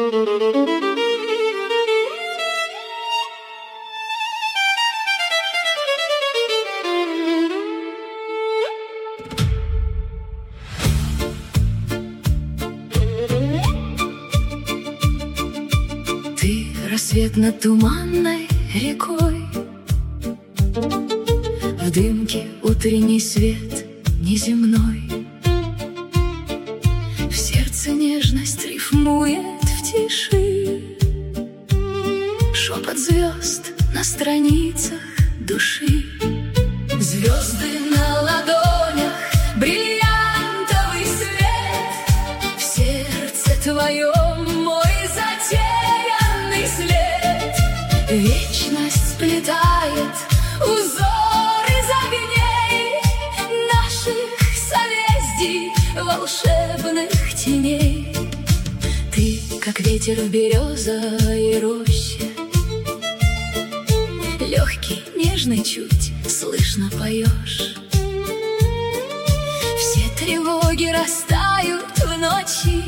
Ты рассвет над туманной рекой, в дымке утренний свет неземной, в сердце нежность рифмует в тиши, шепот звезд на страницах души. Звезды на ладонях, бриллиантовый свет, в сердце твоем мой затерянный след. Вечность сплетает узор из огней наших созвездий, волшебных теней. Ты, как ветер в березовой роще, легкий, нежный, чуть слышно поешь. Все тревоги растают в ночи,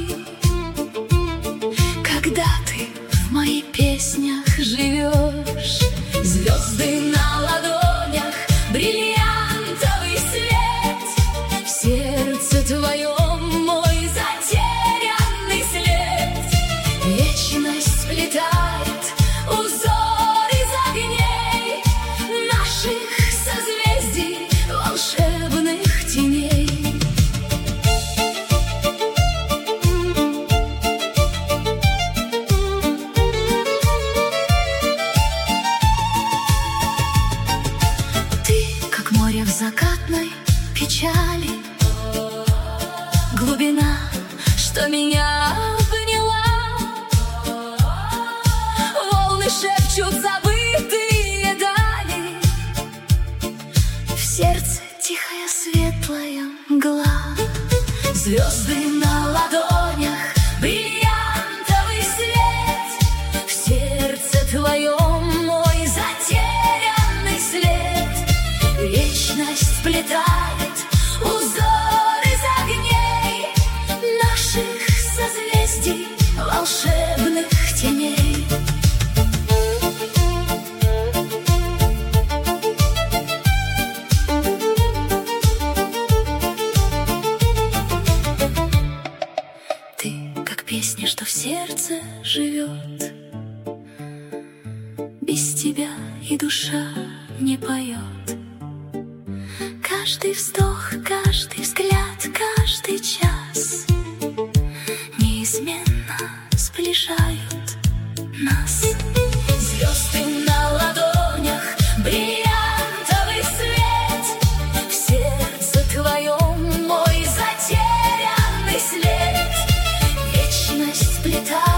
когда ты в моих песнях живешь. Звезды на ладонях, бриллиантовый свет, в сердце твоем мой затерянный след. Вечность сплетает узор из огней наших созвездий, волшебных теней. Море в закатной печали, глубина, что меня обняла. Волны шепчут забытые дали, в сердце тихая светлая мгла. Звезды на ладонях, бриллиантовый свет, в сердце твоем мой затерянный след. Вечность сплетает узор из огней наших созвездий, волшебных теней. Ты, как песня, что в сердце живет, без тебя и душа не поет. Каждый вздох, каждый взгляд, каждый час неизменно сближают нас. Звезды на ладонях, бриллиантовый свет, в сердце твоем мой затерянный след. Вечность сплетает